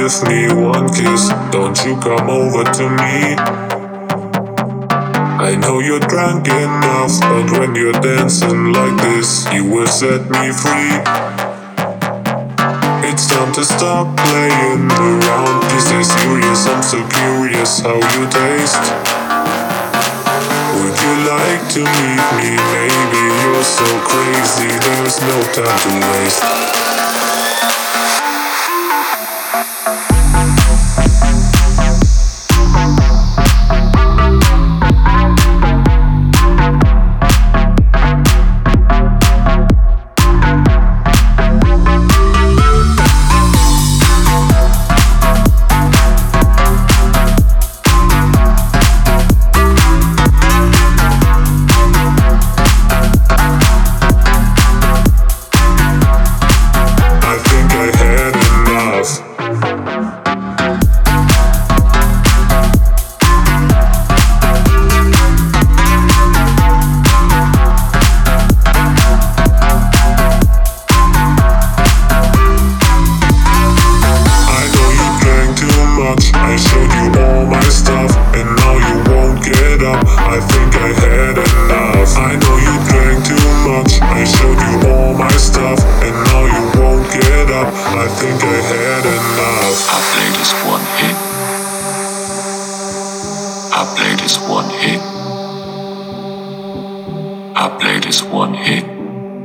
give me one kiss? Don't you come over to me? I know you're drunk enough, but when you're dancing like this, you will set me free. It's time to stop playing around. This is serious, I'm so curious how you taste. Would you like to meet me? Maybe you're so crazy, there's no time to waste. I showed you all my stuff, and now you won't get up. I think I had enough. I know you drank too much. I showed you all my stuff, and now you won't get up. I think I had enough. I play this one hit. I play this one hit. I play this one hit.